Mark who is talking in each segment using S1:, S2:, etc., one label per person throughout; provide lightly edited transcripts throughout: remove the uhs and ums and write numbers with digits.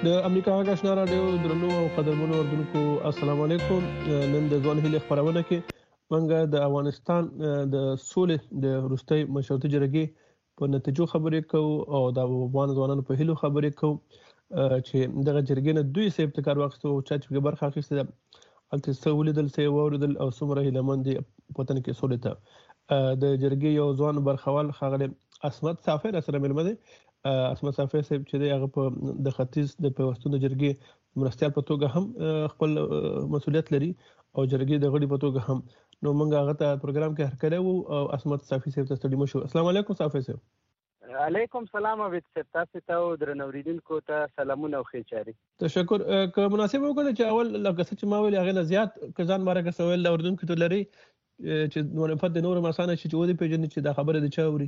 S1: د امریکا غږ آشنا راډیو درنو او قدرمنو اردوونکو السلام علیکم. نن د ځوان هیلې خبرونه کې موږ د افغانستان د سولې د وروستۍ مشروطه جرګې په نتیجو خبرې کوو او د افغان ځوانانو په هیلو خبرې کوو چې دغه جرګې نه دوی څه ابتکار واخیستو او چا چې برخه اخیسته ده هلته څه ولیدل څه واوریدل او څومره هیلهمند دي په وطن کې سولې ته. د جرګې یو ځوان برخوال ښاغلی عصمت صافی راسره مېلمه دی. عصمت صافی صاحب چې دی هغه په د ختیځ د پیوستون د جرګې مرستیال په توګه هم خپل مسولیت لري او جرګې د غړي په توګه هم. نو موږ هغه ته پروګرام کې هرکلی وو او عصمت صافی صاحب ته ستړي مه شو. السلام علیکم صافی صاحب.
S2: علیکم سلام عبید صاحب، تاسو ته او درنو اوریدونکو ته سلامونه او ښې چارې.
S1: تشکر. که مناسب وګڼئ چې اول لکه څه چې ما ویل هغې نه زیات که ځان باره څه ویل اورېدونکو ته لري چې معرفت د نورو اسانه شي چې ودې پېژني چې دا خبره د چا اوري.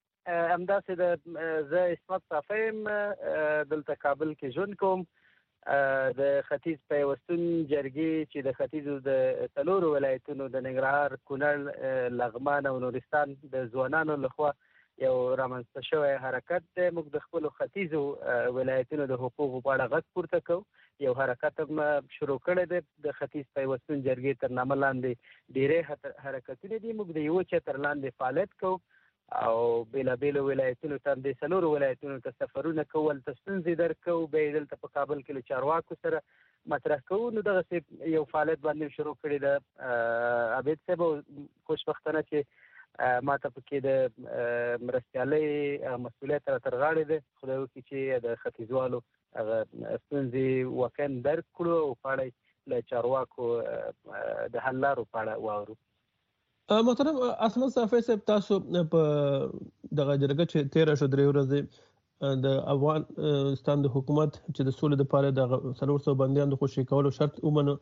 S2: همداسې زه عصمت صافی یم، دلته کابل کې ژوند کوم. د ختیځ پیوستون جرګې چې د ختیځو د څلورو ولایتونو د ننګرهار، کونړ، لغمان او نورستان د ځوانانو لخوا یو رامنځته شوی حرکت دی. موږ د خپلو ختیځو ولایتونو د حقوقو په اړه غږ پورته کوو. یو حرکت هم شروع کړی دی د ختیځ پیوستون جرګې تر نامه لاندې ډېری حرکتونه دي. موږ د یوه چتر لاندې فعالیت کوو او بیلابیلو ولایتونو ته د څلورو ولایتونو ته سفرونه کوو، هلته ستونزې درک کوو، بیا یې دلته په کابل کې له چارواکو سره مطرح کوو. نو دغسې یو فعالیت باندې شروع کړی ده عبید صاحب، او خوشبختانه چې ما ته پکې د مرستیالۍ مسؤلیت را تر غاړې دی. خدای وکړي چې د ختیځوالو هغه ستونزې واقعا درک کړو او په اړه له چارواکو د حل لارو په اړه واورو.
S1: محترم عصمت صافی صاحب، تاسو په دغه جرګه چې تېره شو 3 ورځې د افغانستان د حکومت چې د سولې دپاره د 400 بندیانو د خوشي کولو شرط ومنو.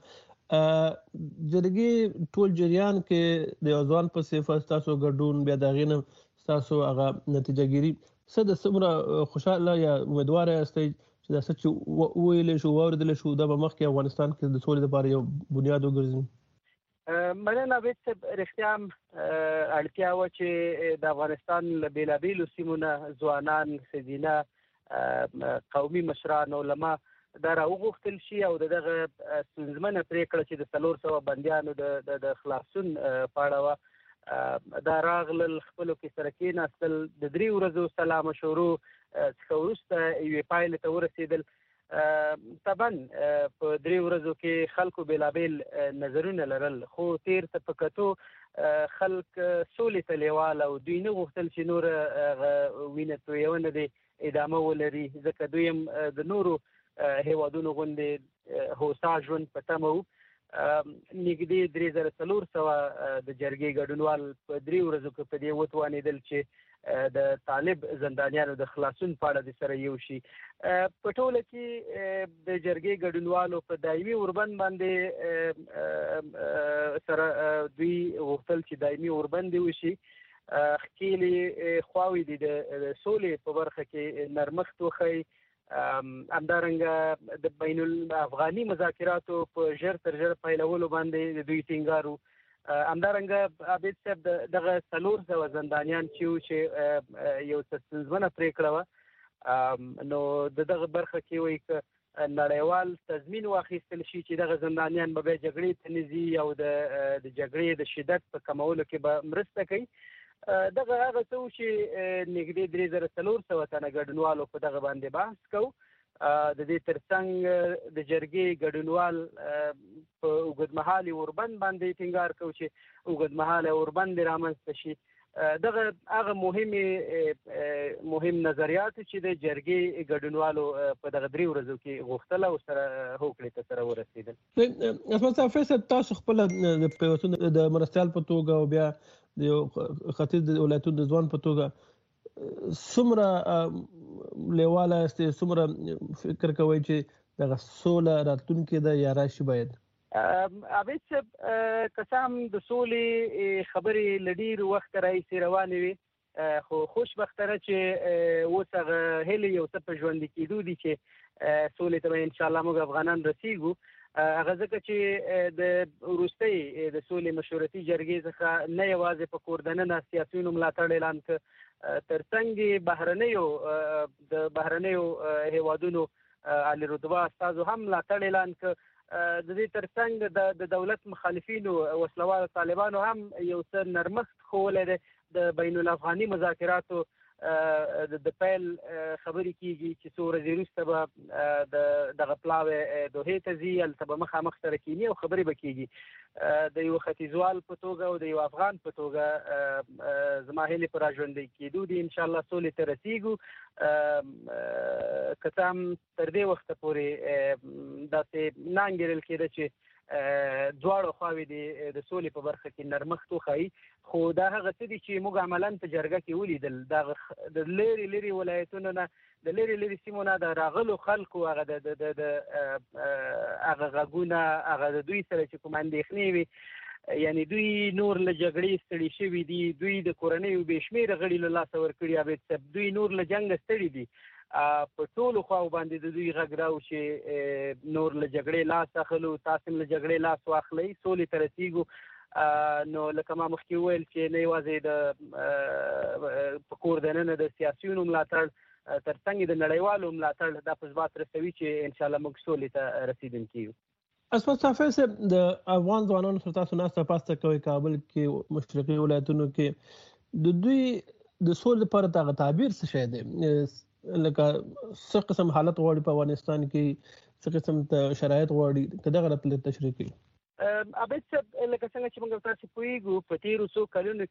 S1: جرګې ټول جریان کې د یو ځوان په صفت تاسو ګډون، بیا د هغې نه تاسو هغه نتیجه ګیري، څه د څومره خوشحاله یا امیدواره یاستئ چې دا څه چې وویلی شو واورېدلی شو دا به مخکې افغانستان کې د سولې دپاره یو بنیاد وګرځي؟
S2: مننه عبید صاحب، رښتیا هم اړتیا وه چې د افغانستان له بېلابېلو سیمو نه ځوانان، ښځینه، قومي مشران، علما دا راوغوښتل شي او د دغه ستونزمنه پرېکړه چې د 400 بندیانو د خلاصون په اړه وه، دا راغلل، خپلو کې سره کېناستل، د 3 ورځو سلا مشورو څخه وروسته یوې پایلې ته ورسېدل. طبعا په 3 ورځو کې خلکو بېلابېل نظرونه لرل، خو تیر ته په کتو خلک سولې ته لیوال او دوی نه غوښتل چې نور وینه تویونه دې ادامه ولري، ځکه دوی هم د نورو هیوادونو غوندې هوسا ژوند په تمه وو. نږدې 3400 د جرګې ګډونوال په 3 ورځو کې په دې وتوانېدل چې د طالب زندانیانو د خلاصون په اړه د سره یو شي. په ټوله کې د جرګې ګډونوالو په دایمي اوربند باندې سره دوی غوښتل چې دایمي اوربند وشي. ښکېلې خواوې دي د سولې په برخه کې نرمښت وښیي. همدارنګه د بین الافغاني مذاکراتو په ژر تر ژره پیلولو باندې دوی ټینګار وو. همدارنګه عبید صاحب دغه 400 زندانیان چې یو څه ستونزمنه پرېکړه وه، نو د دغه برخه کې وایي که نړیوال تضمین واخیستل شي چې دغه زندانیان به بیا جګړې ته نه ځي او د جګړې د شدت په کمولو کې به مرسته کوي. دغه هغه څه و چې نږدې 3400 تنه ګډونوالو په دغه باندې بحث کوو. د دې ترڅنګ د جرګې ګډونوال په اوږدمهالي اوربند باندې ټینګار کوو چې اوږدمهاله اوربند رامنځته شي. دغه هغه مهم نظریات چې د جرګې ګډونوالو په دغه 3 ورځو کې غوښتل او سره هوکړې ته سره ورسېدل.
S1: عصمت صافی صاحب، تاسو خپله د پیوستون د مرستیال په توګه او بیا د یو ختیځ د ولایتونو د ځوان په توګه څومره لیواله یاستئ، څومره فکر کوئ چې دغه سوله راتلونکې ده یا راشي باید؟
S2: عبید صاحب، که څه هم د سولې خبرې له ډېر وخته راهیسې روانې وي، خو خوشبختانه چې اوس هغه هیلې یو څه په ژوندي کېدو دي چې سولې ته به انشاءالله موږ افغانان رسېږو. هغه ځکه چې د وروستۍ د سولې مشورتي جرګې څخه نه یوازې په کور دننه سیاسیونو ملاتړ اعلان کړ، ترڅنګ د بهرنیو هیوادونو علي رتبه استاذ هم ملاتړ اعلان کړ. د دې ترڅنګ د دولت مخالفینو وسلوال طالبانو هم یو څه نرمښت ښوولی دی. د بین الافغاني مذاکراتو د پیل خبرې کیږي چې څو ورځې وروسته به د دغه پلاوی دوحې ته ځي، هلته به مخامخ سره کینی او خبرې به کیږي. د یو ختیځوال په توګه او د یو افغان په توګه زما هیلې په راژوندي کېدو دي انشاءالله سولې ته رسیږو. که څه هم تر دې وخته پورې داسې نه انګېرل کېده چې دواړو خواوې د سولې په برخه کې نرمښت وښایي، خو دا هغه څه دي چې موږ عملاً په جرګه کې ولیدل. د لرې لرې ولایتونو نه، د لرې لرې سیمو نه د راغلو خلکو هغه د هغه غږونه، هغه د دوی سره چې کوم اندېښنې وي، یعنی دوی نور له جګړې ستړي شوي دي، دوی د کورنیو بې شمېره غړي له لاسه ورکړي، عبید صاحب دوی نور له جنګه ستړي دي. په ټولو خواو باندې د دوی غږ راو چې نور له جګړې لاس اخلو، تاسو هم له جګړې لاس واخلئ، سولې ته رسیږو. نو لکه ما مخکې وویل چې نه یوازې د په کور دننه د سیاسیونو ملاتړ ترڅنګ د نړیوالو ملاتړ دا په ثبات رسوي چې انشاءالله موږ سولې ته رسیدونکي یو.
S1: اسمت صافی صاحب، د افغان ځوانانو سره تاسو ناسته پاسته کوئ کابل کې مشرقي ولایتونو کې، د دوی د سولې لپاره دغه تعبیر څه شی دی؟ لکه څه قسم حالت غواړي په افغانستان کې، څه قسم شرایط غواړي، که دغه راته تشریح کړئ.
S2: عبید صاحب لکه څنګه چې موږ تاسو پوهیږو په تیرو څو کلونو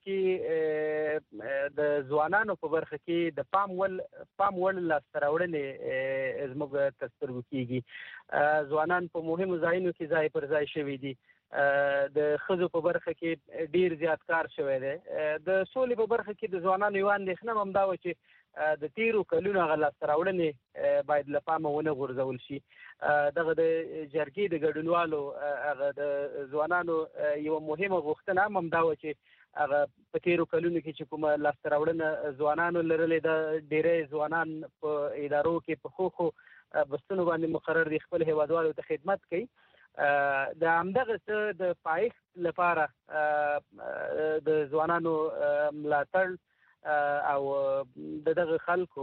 S2: کې د ځوانانو په برخه کې د پام وړ لاسته راوړنې زموږ تر سترګو کېږي. ځوانان په مهمو ځایونو کې ځای پر ځای شوي دي. د ښځو په برخه کې ډیر زیات کار شوی دی. د سولې په برخه کې د ځوانانو یوه اندېښنه هم دا وه چې د تیرو کلونو هغه لاسته راوړنې باید له پامه ونه غورځول شي. دغه د جرګې د ګډونوالو هغه د ځوانانو یوه مهمه غوښتنه هم دا وه چې هغه په تیرو کلونو کې چې کومه لاسته راوړنه ځوانانو لرلې ده، ډېری ځوانان په ادارو کې په ښو بستونو باندې مقرر دي، خپل هیوادوالو ته خدمت کوي. د همدغه څه د پایښت لپاره د ځوانانو ملاتړ او دغه خلکو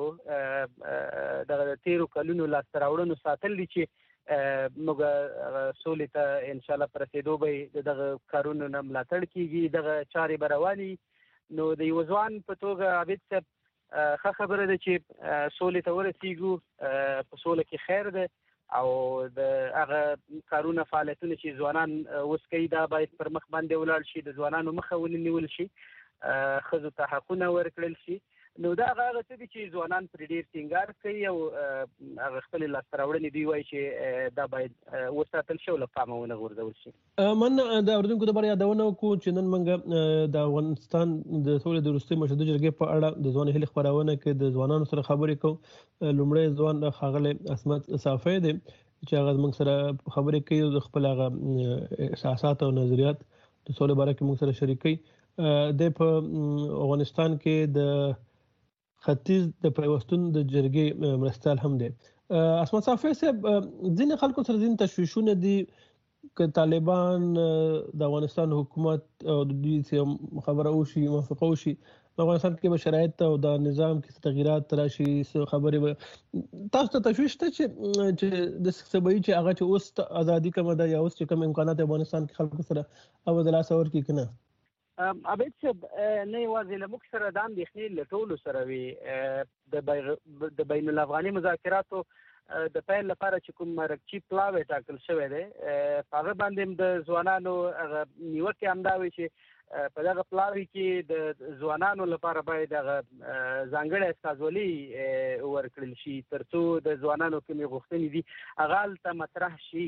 S2: دغه تیرو کلونو لاسته راوړنو ساتل دي چې موږ سولې ته انشاءالله په رسېدو به دغه کارونو نه ملاتړ کېږي، دغه چارې به روانې. نو د یو ځوان په توګه عبید صاحب ښه خبره ده چې سولې ته ورسېږو، په سوله کې خیر ده، او د هغه کارونه فعالیتونه چې ځوانان اوس کوي دا باید پر مخ باندې ولاړ شي، د ځوانانو مخه ونیول شي، ښځو ته حقونه ورکړل شي. نو دا هغه څه دي چې ځوانان پرې ډېر ټینګار کوي او هغه خپلې لاسته راوړنې دوی وایي چې دا باید وساتل شي او له پامه ونه غورځول شي.
S1: من د اورېدونکو لپاره یادونه وکړو چې نن موږ د افغانستان د سولې د وروستۍ مشهده جرګې په اړه د ځوان هیلې خپرونه کې د ځوانانو سره خبرې کوو. لومړی ځوان ښاغلی اسمت صافی دی چې هغه موږ سره خبرې کوي او د خپل هغه احساسات او نظریات د سولې باره کې موږ سره شریکوي. د په افغانستان کې د ختیځ د پیوستون د جرګې مرستیال هم دی. اسمت صافی صاحب، ځینې خلکو سره ځینې تشویشونه دي که طالبان د افغانستان حکومت او د دوی خبره وشي، موافقه وشي، په افغانستان کې به شرایط او د نظام کې تغییرات راشي، خبرې به تاسو ته تشویش ته چې د سبایی چې هغه چې اوس ازادي کومه ده یا اوس چې کوم امکانات افغانستان کې خلکو سره او د لاس ورکړي که نه؟
S2: عبید صاحب نه یوازې له موږ سره دا اندېښنې له ټولو سره وي. د بین الافغاني مذاکراتو د پیل لپاره چې کوم مرکچي پلاوی ټاکل شوی دی، په هغه باندې هم د ځوانانو هغه نیوکې همدا وي چې په دغه پلاوي کې د ځوانانو لپاره باید هغه ځانګړی استازولي ورکړل شي تر څو د ځوانانو کومې غوښتنې دي هغه هلته مطرح شي.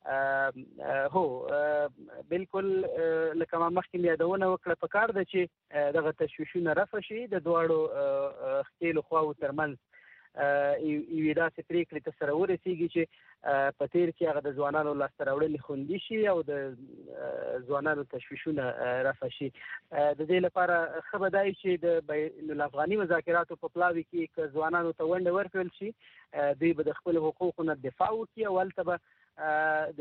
S2: هو بالکل لکه ما مخکې یادونه وکړه، په کار ده چې دغه تشویشونه رفع شي، د دواړو ښکېلو خواوو ترمنځ یوې داسې پرېکړې ته سره ورسېږي چې په تیر کې هغه د ځوانانو لاسته راوړنې خوندي شي او د ځوانانو تشویشونه رفع شي. د دې لپاره ښه به دا وي چې د بین الافغاني مذاکراتو په پلاوي کې که ځوانانو ته ونډه ورکړل شي، دوی به د خپلو حقوقو نه دفاع وکړي او هلته به د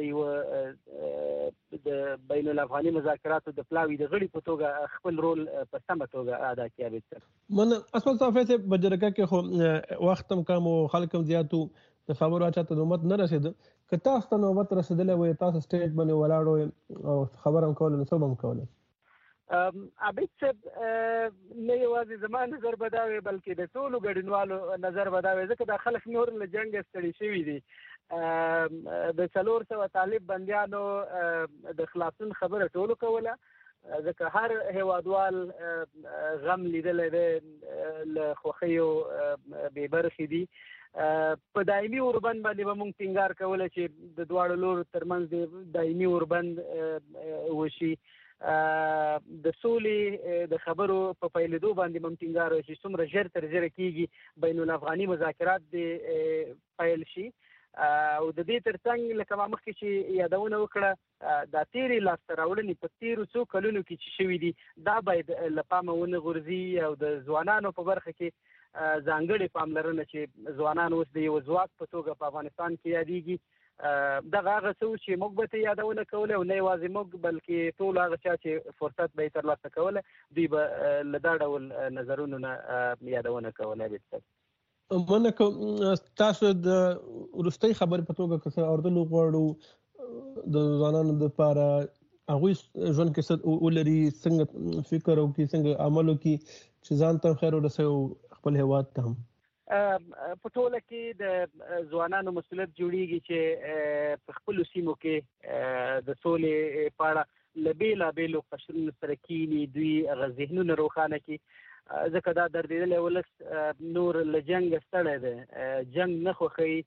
S2: یو د بین الافغاني مذاکراتو د پلاوي د غړي په توګه خپل رول په سمه توګه ادا کړي.
S1: من اسمت صافی صاحب په جرګه کې خو وخت هم کم او خلک هم زیات وو، د خبرو اچته نوبت نه رسیده. که تاسو ته نوبت رسیدلی وي تاسو سټیج باندې ولاړ وئ او خبره هم کوله نو څه به هم کوله؟
S2: عبید صاحب نه یوازې زما نظر به دا وي بلکې د ټولو ګډونوالو نظر به دا وي ځکه دا خلک نور له جنګه ستړي شوي دي. د 400 طالب بندیانو د خلاصون خبره ټولو کوله ځکه هر هیوادوال غم لیدلی دی له خوښیو بې برخې دي. په دایمي اوربند باندې به موږ ټینګار کوله چې د دواړو لورو ترمنځ دایمي اوربند وشي. د سولې د خبرو په پیلېدو باندې هم ټینګار وشي څومره ژر تر ژره کېږي بین الافغاني مذاکرات دې پیل شي. او د دې ترڅنګ لکه ما مخکې چې یادونه وکړه دا تیرې لاسته راوړنې په تیرو څو کلونو کې چې شوي دي دا باید له پامه ونه غورځي او د ځوانانو په برخه کې ځانګړې پاملرنه چې ځوانان اوس د یو ځواک په توګه په افغانستان کې یادېږي دغه هغه څه چې موږ به ته یادونه کوله او نه یوازې موږ بلکې ټول هغه چا چې فرصت به یې ترلاسه کوله دوی به له دا ډول نظرونو نه یادونه کوله.
S1: مننه کوم. تاسو د وروستۍ خبرې په توګه که څه اورېدلو غواړو د ځوانانو دپاره هغوی ژوند کې څه ولري څنګه فکر وکړي څنګه عمل وکړي چې ځان ته خیر ورسوي او خپل هیواد ته هم؟
S2: په ټوله کې د ځوانانو مسؤلیت جوړیږي چې په خپلو سیمو کې د سولې په اړه له بېلابېلو قشرونو سره کینی دوی هغه ذهنونه روښانه کړي ځکه دا دردېدلی ولس نور له جنګه ستړی دی جنګ نه خوښوي.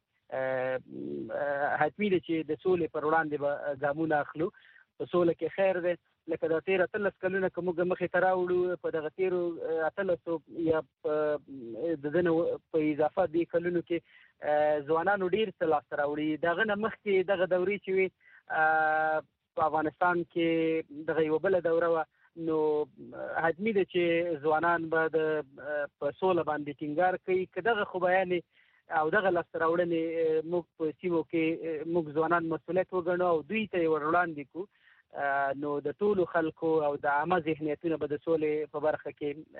S2: حتمي ده چې د سولې پر وړاندې به ګامونه اخلو. په سوله کې خیر دی لکه دا 13 کلونه که موږ مخې ته راوړو په دغه تیرو 18 یا د ده نه په اضافه دې کلونو کې ځوانانو ډېر څه لاسته راوړي. د هغه نه مخکې دغه دورې چې وي په افغانستان کې دغه یوه بله دوره وه نو حتمي ده چې ځوانان به په سوله باندې ټینګار کوي. که دغه خوبیانې او دغه لاسته راوړنې موږ په سیمو کې موږ ځوانان مسؤلیت وګڼو او دوی ته یې ور وړاندې کړو نو د ټولو خلکو او د عامه ذهنیتونه به د سولې په برخه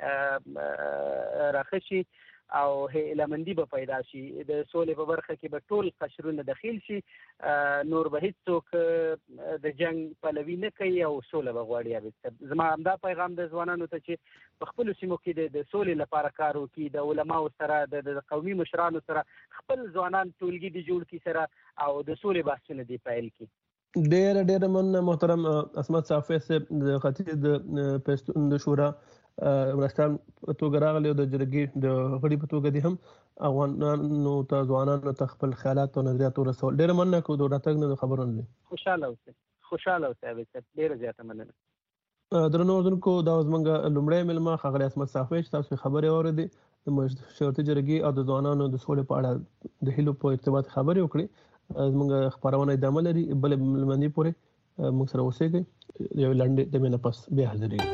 S2: کې راښه شي او هیلهمندي به پیدا شي. د سولې په برخه کې به ټول قشرونه دخیل شي نور به هیڅوک د جنګ پلوي نه کوي او سوله به غواړي. زما همدا پیغام د ځوانانو ته چې په خپلو سیمو کې د سولې لپاره کار وکړي د علماو سره د قومي مشرانو سره خپل ځوانان ټولګي دي جوړ کړي سره او د سولې بحثونه دي پیل کړي.
S1: ډېره مننه محترم عصمت صافی صاحب د ختیځ د پښتون د شورا مرستیال په توګه راغلی او د جرګې د غړي په توګه دي هم افغانانو ته ځوانانو ته خپل خیالات او نظریات ورسول. ډېره مننه کوو د راتګ نه د خبرونو دی.
S2: خوشحاله اوسئ ډېره زیاته مننه.
S1: درنو اورېدونکو دا زموږ لومړی مېلمه ښاغلی عصمت صافی چې تاسو خبرې واورېدې د مشورتي جرګې او د ځوانانو د سولې په اړه د هیلو په ارتباط خبرې وکړې. زموږ خپرونه ادامه لري بلې مېلمنې پورې موږ سره اوسېږئ. یو لنډې دمې نه پس بیا حاضرېږو.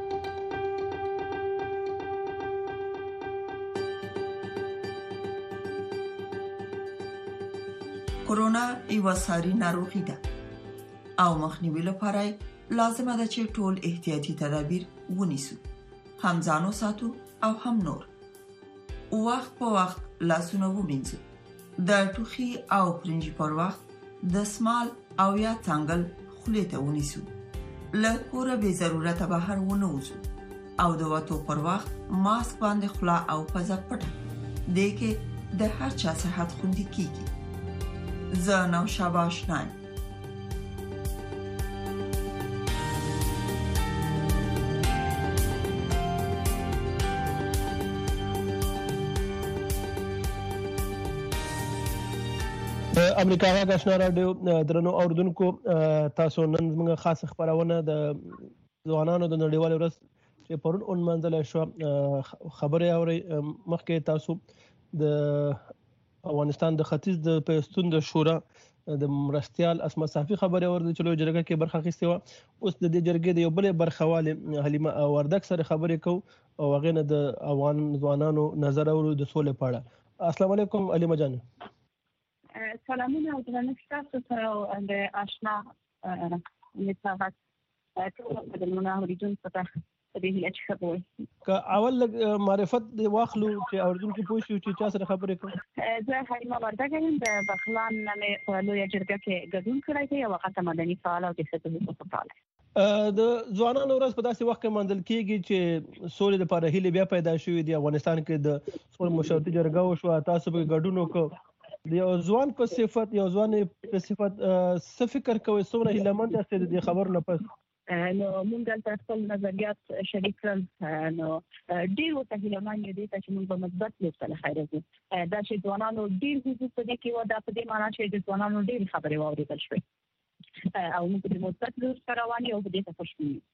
S3: کرونا یوه ساري ناروغي ده او مخنیوي لپاره لازمه ده چې ټول احتیاطي تدابیر ونیسو، هم ځان وساتو او هم نور. وخت په وخت لاسونه ومینځو، د ټوخي او پرنجي پر وخت دستمال او یا څنګل خولې ته ونیسو، له کوره بې ضرورته بهر ونه وځو او د وتو پر وخت ماسک باندې خوله او پزه پټه دې کې د هر چا صحت خوندي کیږي. زه نوشابه آشنایم.
S1: امریکا غږ آشنا راډیو درنو اوریدونکو، تاسو نن زموږ خاصه خبرونه د ځوانانو د نړیوالې ورځ چې پرون ونمانځل شوه خبرې اورئ. مخکې تاسو د افغانستان د ختیځ د پښتون د شورا د مرستیال عصمت صافی خبرې اورېدې چې لویه جرګه کې برخه اخیستې وه. اوس د دې جرګې د یو بلې برخوالې حلیمه وردګ سره خبرې کوو او هغې نه د افغان ځوانانو نظر اورو د سولې په اړه. السلام علیکم حلیمه جان.
S4: سلامونه او درنښت تاسو ته او د آشنا نصاحت ټول بدلونه اوریدونکو ته. په دې هیله چې ښه به
S1: که اول معرفت واخلو چې اورېدونکي پوه شي چې چا سره خبرې کوو.
S4: زه حلیمه وردګ یم، د بغلان نه مې په لویه جرګه کې ګډون کړی دی او هغه مدني فعال او د ښځو حقوقو فعال.
S1: د ځوانانو ورځ په داسې وخت کې منځل کېږي چې سولې لپاره هیلې بیا پیدا شوې دي. افغانستان کې د سولې مشورتي جرګه وشوه، تاسو به ګډون وکړو. د یو ځوان په صفت، یو ځوان په صفت څه فکر کوئ، څومره هیلهمند یاست د دې خبرو نه پس؟
S4: نو موږ دلته خپل نظریات شریک کړل. نو ډېر ورته هیلهمند یو دي چې موږ به مثبت لور ته خیر وځو. دا چې ځوانانو ډېر حضور په دې کې و، دا په دې معنی چې د ځوانانو ډېر خبرې واورېدل شوې او موږ د مثبت لور سره روان یو، په دې ته خوشبین یو.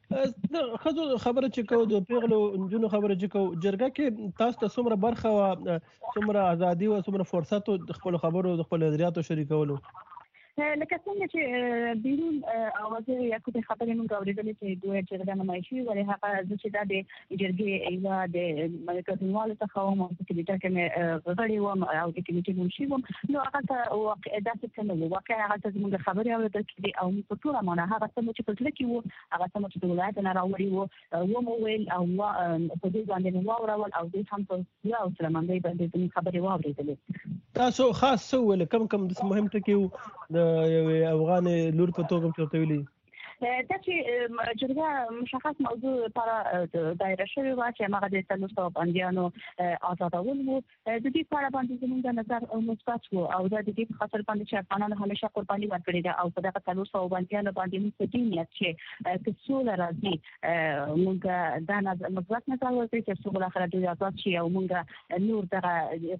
S1: د ښځو خبره چې کوو، د پیغلو نجونو خبره چې کوو، جرګه کې تاسو ته څومره برخه وه، څومره ازادي وه، څومره فرصت و د خپلو خبرو د خپلو نظریاتو شریکولو؟
S4: لکه څنګه چې بیرون اوازې یا کومې خبرې موږ اورېدلې چې دوی جرګه نمایش شوي، ولې هغه زه چې دا د جرګې یوه د ګډونوالو څخه وم او په کمیټه کې مې غړې وم او د کمیټې منشي وم، نو هغه ته داسې څه نه وو. واقعا هغه ته زموږ خبرې اورېدل کېدې او موږ په ټوله معنه هغه څه چې په زړه کې وو، هغه څه چې د ولایت نه راوړي وو مو ویل او په دې باندې مو واورول او دوی هم په پوره حوصله‌مندۍ باندې زموږ خبرې واورېدلې.
S1: تاسو خاص څه وویل، کوم داسې مهم ټکي وو د یوې افغان لور په توګه چې ورته ویلي؟
S4: دا چې جرګه مشخص موضوع لپاره دایره شوې وه چې هغه د 300 بندیانو آزادول وو. د دې په اړه باندې زموږ د نظر مثبت وو او دا د دې په خاطر باندې چې افغانانو همیشه قرباني ورکړې ده او په دغه 300 بندیانو باندې موږ په دې نیت چې که سوله راځي موږ دا مثبت نظر ورکړي چې څو بالاخره دوی آزاد شي او موږ نور دغه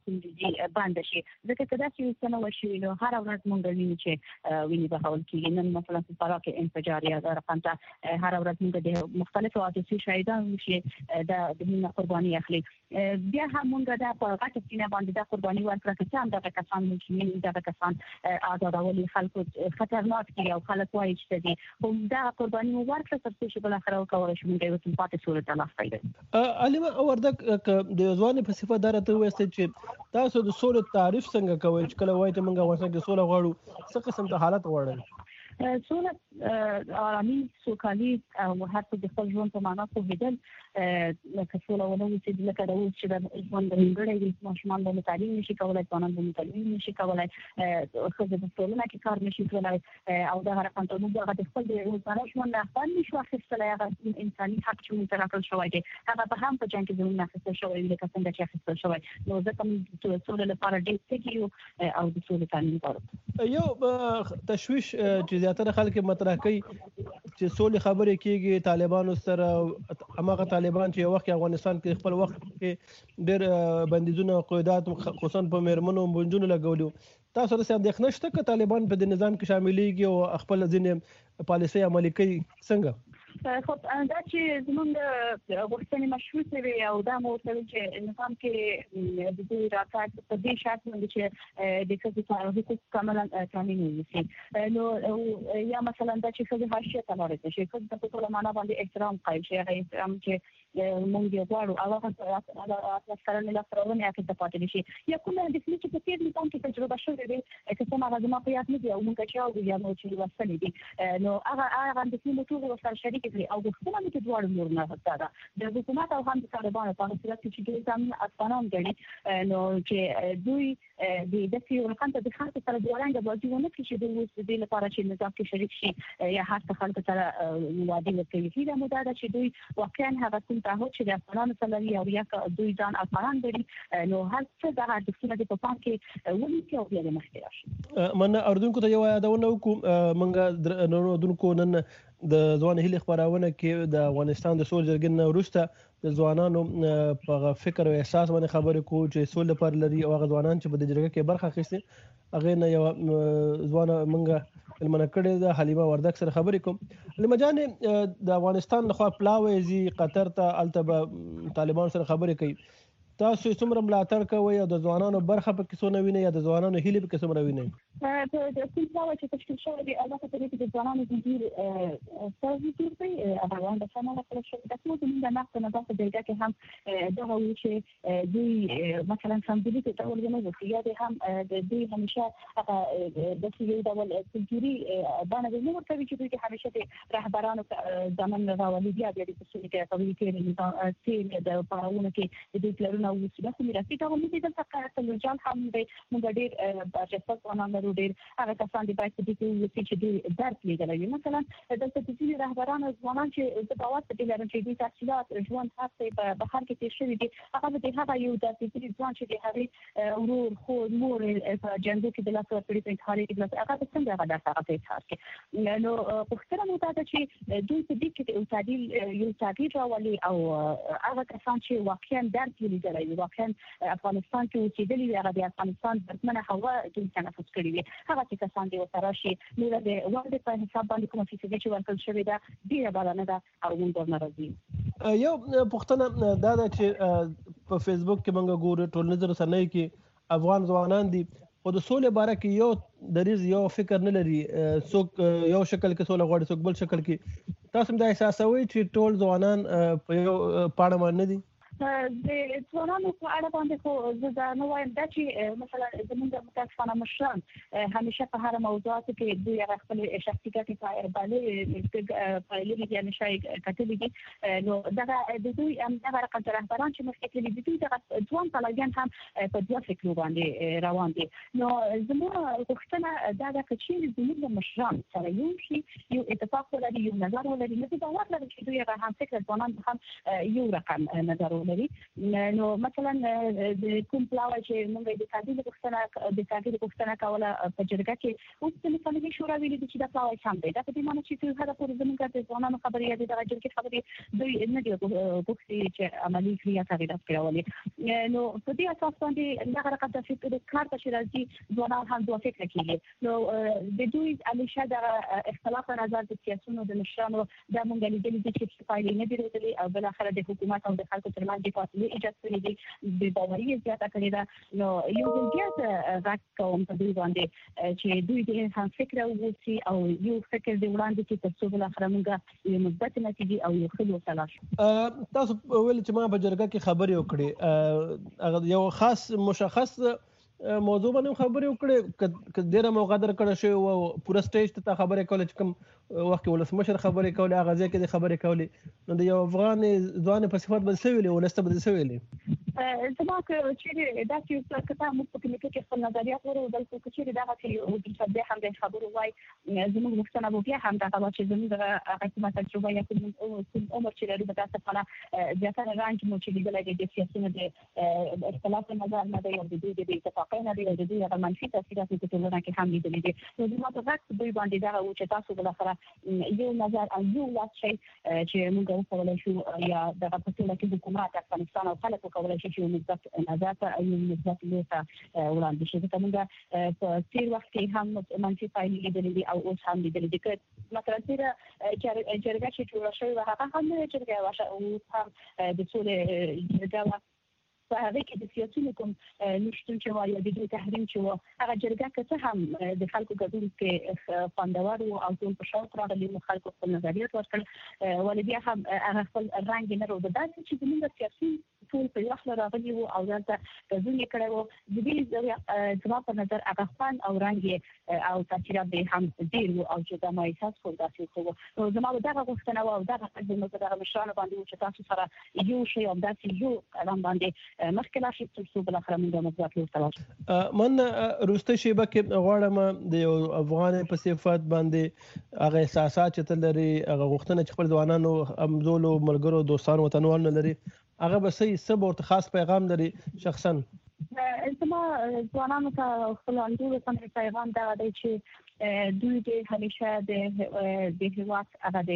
S4: سندې بند شي. ځکه که داسې څه نه وشي نو هره ورځ موږ وینو چې وینې بهول کېږي. نن مثلا په فراه کې انفجار رقم ته هر ورځ موږ د مختلفو حادثو شهیدان چې د مینه قرباني اخلي. بیا هم موږ دا په غټه سینه باندې دا قرباني ورکړه چې هم دغه کسان مجرمین دغه کسان آزادول خلکو خطرناک دي او خلک وایي چې دي هم دا قرباني ورکړه تر څو چې بالاخره وکولای شو موږ یو پاتې صورت ته لاس پیدا.
S1: حلیمه وردګ د ځوانۍ په صفت دا راته ووایاست چې تاسو د سولې تعریف څنګه کوئ؟ چې کله وایي چې موږ افغانستان کې سوله غواړو، څه قسم ته حالت غواړئ؟
S4: سوله، آرامي، سوکالي او هر څه د خپل ژوند په معنا پوهېدل. لکه سوله ونه اوسېد، لکه د اوس چې د ژوند نیمګړی وي، ماشومان به تعلیم نشي کولی، ځوانان به تعلیم نشي کولی، ښځې په ټولنه کې کار نشي کولی او دغه رقم ته موږ هغه د خپل د روزانه ژوند نه خپل نشو اخیستلی. هغه انساني حق چې موږ ته راکړل شوی دی هغه به هم په جنګ کې زموږ نه اخیستل شوی وي لکه څنګه چې اخیستل شوی. نو ځکه موږ د سولې لپاره ډېر تږي یو او د سولې تامین غواړو.
S1: یو تشویش چې زیاتره خلک مطرح کوي چې سولې خبرې کېږي طالبانو سره، هماغه طالبان چې یو وخت افغانستان کې خپل وخت کې ډېر بندیزونه او قیودات خصوصا په مېرمنو او نجونو لګولي. تاسو سره اندېښنه شته که طالبان په دې نظام کې شاملېږي او خپل ځینې پالیسۍ عملي کوي؟ څنګه؟
S4: خو دا چې زموږ غوښتنې مشروطې وي او دا مو ورته ویل چې نظام کې د دوی راتګ په دې شرط باندې چې د ښځو حقوق کاملا تامین وشي. نو یا مثلا دا چې ښځې حاشیې ته لاړې شي، ښځو ته په ټوله معنا باندې احترام قایل شي، هغه احترام چې موږ یې غواړو او هغه سره نه لاسته راوړنې اخیسته پاتې نه شي. یا کومه اندېښنې چې په تېر نظام کې تجربه شوې وي که څه هغه زما په یاد نه دي او موږ چې اورو یا نو چې لوستلي دي، نو هغه اندېښنې مو ټولې ورسره شریکې کړي او غوښتنه مې چې دواړو نور نه ده د حکومت او هم د طالبانو په صورت کې چې دوی ځانونه افغانان ګڼي، نو چې دوی د داسې یو رقم ته د خلکو سره د رنګه بازي ونه کړي چې دوی اوس د دې لپاره چې نظام کې شریک شي یا هر څه خلکو سره وعدې ورکوي. هیله مو دا ده چې دوی واقعا هغه کوم تعهد چې د افغانانو سره لري او یا دوی ځان افغانان ګڼي، نو هر څه دغه ارزښتونه دې په پام کې ونیسي او بیا دې مخکې راشي.
S1: مننه. اردوونکو ته یو یادونه وکړو، موږ اردوونکو نن د ځوان هیلې خپرونه کې د افغانستان د سولې جرګې نه وروسته د ځوانانو په فکر او احساس باندې خبرې کوو چې سولې لپاره لري او هغه ځوانان چې په دې جرګه کې برخه اخیستې، هغې نه یوه ځوانه موږ مېلمنه کړې ده، حلیمه وردګ سره خبرې کوم. حلیمه جانې، د افغانستان لخوا پلاوی ځي قطر ته، هلته به طالبانو سره خبرې کوي. تاسو څومره ملاتړ کوئ او د ځوانانو برخه په کې څونه وینئ یا د ځوانانو هیلې په کې څومره وینئ؟
S4: د کوم ځای چې تشکیل شوی دی هغه په دې کې د ځوانانو ډیر سرویس دی هغه د سمونه کول شي د ټول د نقد نه د دې کې هم دغه و چې دوی مثلا سمبولي ته ټول نه وي یا هم د دوی همیشه د سیو ډول کلتوري باندې نو ورته چې دوی همیشه د رهبرانو ځمن راولي بیا د څه کې کوي چې د پاراونه کې د دې پلانونو او سیاسي میراثي ته هم دې د ثقافت لجان هم د موږ ډیر برجسته ځوانان ډیر هغه کسان دي باید دې کې چې دوی درک لیدلوي مثلا د ستاسو رهبران ځوانان چې د باور په لري چې دوی تحصیلات ژوند هڅه په بهر کې تیر شوی دي هغه د هغه یو د فکري ځوان چې د هغه ورور خو مور په جنګو کې د لاسو پرې په انتحاري کې هغه څنګه هغه د هغه په انتحار کې نو پوښتنه مو ده چې دوی په دې کې یو تعدیل راولي او هغه کسان چې واقعا درک لیدلوي واقعا افغانستان کې اوسېدلي دي هغه د افغانستان برتمنه هوا دوی تنفس کړی وي هغه چې کسان دي وسره شي نو د ورته په حساب باندې کوم څه چې ورکړل شوی دا ډیره بلنه ده او موږ ناراضي
S1: یو پوښتنه دا ده چې په فیسبوک کې موږ ګورو ټولنیز رسنۍ کې افغان ځوانان دي او د سولې باره کې یو دریز یو فکر نه لري څوک یو شکل کې سوله غواړي څوک بل شکل کې تاسو دا احساسوي چې ټول ځوانان په یو پاړه باندې دي
S4: د ځوانانو په اړه باندې خو زه نه وایم دا چې مثلا زموږ متاسفانه مشران همیشه په هر موضوعاتو کې دوی خپل شخصي ګټې پایلې دي همیشه کتلې دي نو دا د دوی هغه رقم رهبران چې مخکې دي دوی د ځوان طالبان هم په دوه فکرو باندې روان دي نو زموږ غوښتنه دا ده چې زموږ مشران سره یو شي یو اتفاق ولري یو نظر ولري نو دا واقعا چې دوی هغه هم فکر ځوانان هم یو رقم نظر نو مثلا د کوم پلاوی چې موږ د تعدیل غوښتنه کوله په جرګه کې اوس د مصالحې شورا ویلي چې دا پلاوی سم دی دا په دې معنی چې هغه پورې زموږ د ځوانانو خبرې یا د جرګې خبرې دوی نه دي غوښتي چې عملي کړي یا تغیرات کړي نو په دې اساس باندې هغه رقم د فکر کار چې راځي ځوانان هم دوه فکر کوي نو د دوی همیشه د اختلاف نظر د سیاسيونو د مشرانو د موږ لیدلې چې فایلې نه دي راځي او بل اخر د حکومت او د خلکو ترمنځ د فاصلې ایجاد کړې دي د باوري زیاته کړې ده نو یو ځل بیا غږ کوم په دوی باندې چې دوی د هم فکر ووسی او یو فکر دی وړاندې چې تاسو بل اخر موږ یو مثبت نتیجه او یو ښه تلاش
S1: تاسو ویل چې ما په جرګه کې خبرې وکړې یو خاص مشخص موضوع باندې خبرې وکړې که ډیره موقع درکړه شوی او پوره سټیج ته خبرې کولې چې کوم وخت کې ولسمشر خبرې کولې هغه ځای کې خبرې کولې نو د یو افغان ځوان په صفت به څه ویلې ولسته به څه ویلې
S4: زما چې دا چې کته موږ په کې کې خپل نظریات ورو بلکې چې دا چې د دې هم د خبرو وای زموږ مختنه بو بیا هم دا چې زموږ حکومت تجربه یا کوم عمر چې لري په تاسو باندې ځکه رانګ مو چې لګلای د سیاسي د اختلاف نظر نه دی او د دې د اتفاق نه دی د دې هغه منفي تاثیرات په ټولنه کې هم لیدل دي نو زما په وخت دوی باندې دا و چې تاسو بل اخره یو نظر او یو لاس شي چې موږ وکولای شو یا د ټولنه کې حکومت افغانستان او خلک وکولای شي چې مثبت نظر او مثبت لوسه وړاندې شي دا موږ په تیر وخت کې هم منفي پایلې لیدل دي او اوس هم لیدل دي چې مثلا تیر جرګه چې جوړه شوې هغه هم جرګه واشه او هم د ټول جرګه په هغه کې د سیاسي کوم نشټون چې وایي د دې تحریم چې هغه جرګه کې هم د خلکو ګډون کې خوندور او ټول په شاوخوا راغلي خلکو خپل نظریات ورکړل ولې بیا هم هغه خپل رنګ نه ورو ده چې زموږ سیاسي ټول په یو خل راغلي وو او ځکه ګډون یې کړی وو د دې ځما په نظر هغه خوان او رنګ او تاثیرات به هم ډیر وو او چې دا ما احساس کوم داسې کوو نو زما دغه غوښتنه او دغه خدمت دغه مشرانو باندې چې تاسو سره یو شی او داسې یو قدم باندې مخکې لا شي چې بل اخر موږ مثبت تلاش
S1: من روسته شیبه کې غواړم د یو افغان په صفات باندې هغه احساسات چې تل لري هغه غوښتنه چې خپل ځوانانو امزولو ملګرو دوستانو وطنوالو لري هغه به څه ورته خاص پیغام لري شخصا
S4: زما ځوانانو ته خپل انډول څنګه پیغام دا دی چې دوی د همیشه د هیواد هغه د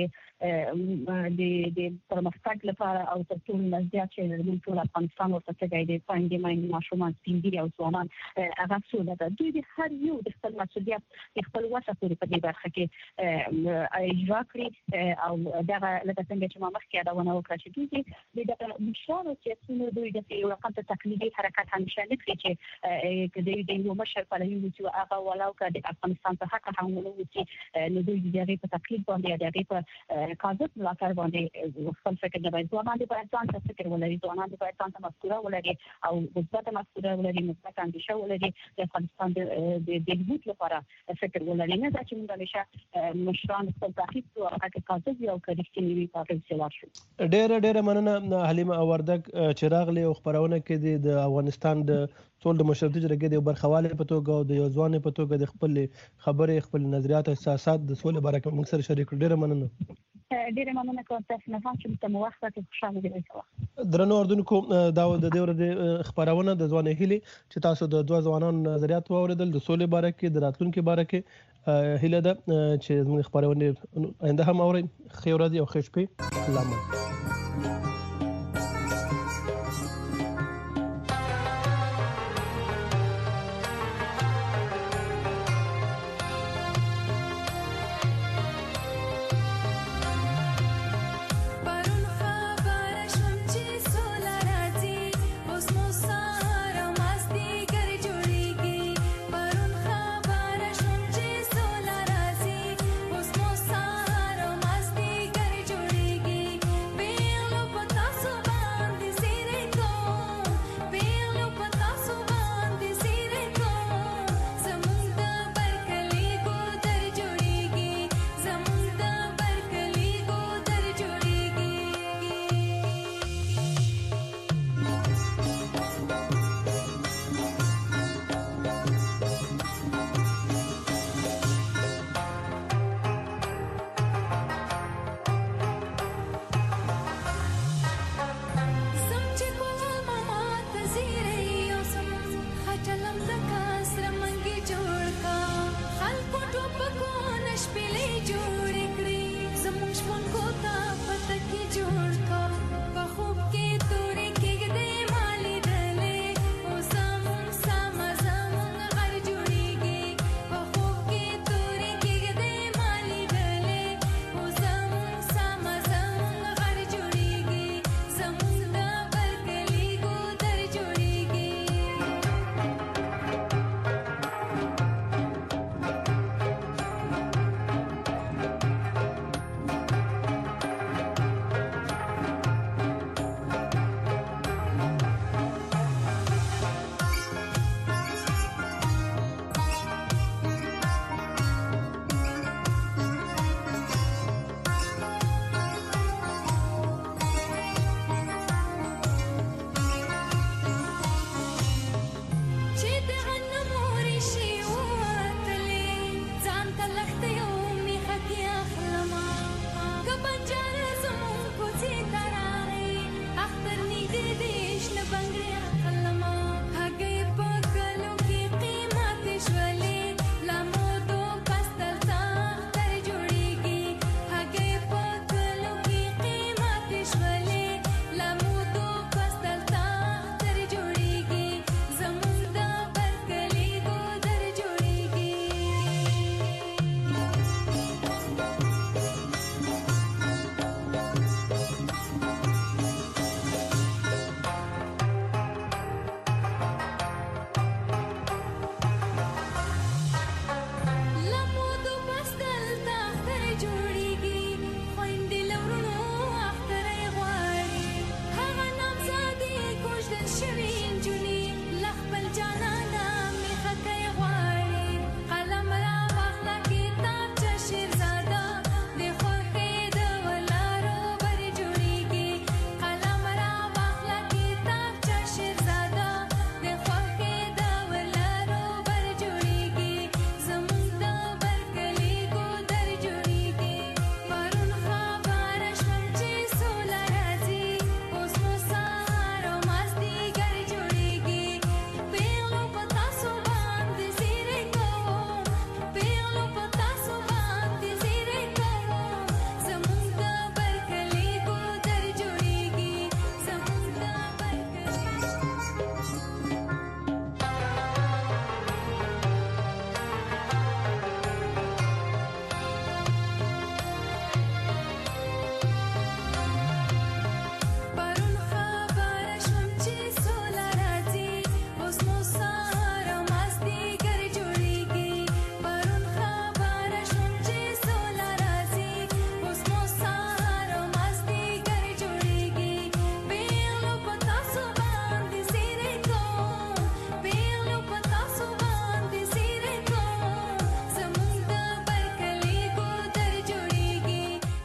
S4: پرمختګ لپاره او تر ټولو نزدیات چې د ټول افغانستان ورته څنګه د پاندې ماین ماشومان سپینګری او ځوانان هغه څول ده دوی د هر یو د خپل مسؤلیت خپل وسه پورې په دې برخه کې اجرا کړی او دا لکه څنګه چې ما مخکې دا ونه وکړه چې دوی د مشرانو چې څنګه دوی د یو رقم ته تقلیدي حرکت همیشه نه کوي چې د یو مشر په لور چې هغه ولاو کړي د افغانستان په حق هم ولو چې نو دوی د هغه په تقلید باندې د هغه په کاذب ملاتړ باندې خپل فکر نه باید ځوانان د باید ځان ته فکر ولري ځوانان د باید ځان ته مفکوره ولري او مثبت مفکوره ولري مثبت اندیشه ولري د افغانستان د بهبود لپاره فکر ولري نه چې موږ همیشه مشران خپل تحقیق او حق کاذب یو کړي وي په څیر شو
S1: ډېر مننه حلیمه وردګ چې راغلی او خبرونه کې د افغانستان د ټول د مشرتي جرګې د برخواله په توګه او د یو ځوان په توګه د خپل خبرې خپل نظریات احساسات د سولې باره کې موږ سره شریک ډېر مننه
S4: کوم تاسو نه چې تم وخت کې خوشاله دي
S1: درنو اردوونکو دا د دې ورځې خبرونه د ځوان هیلي چې تاسو د دوه ځوانانو نظریات واوریدل د سولې باره کې د راتلونکو باره کې هیله ده چې موږ خبرونه آینده هم اورئ خیر ورځ او ښه شپه لامل